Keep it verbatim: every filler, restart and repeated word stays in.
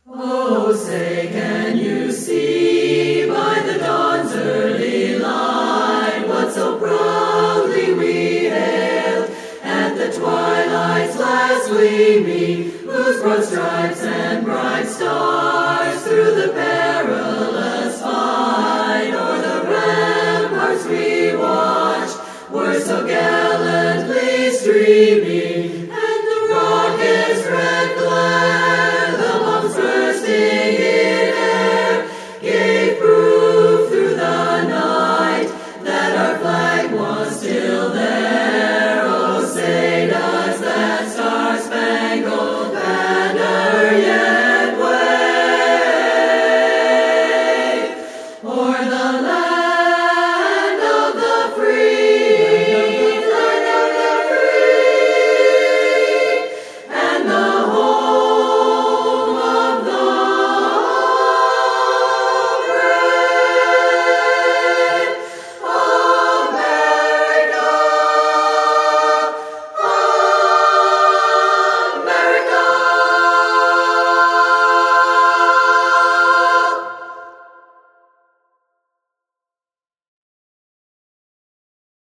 Oh, say, can you see by the dawn's early light what so proudly we hailed at the twilight's last gleaming, whose broad stripes and bright stars through the perilous fight o'er the ramparts we watched were so gallantly streaming?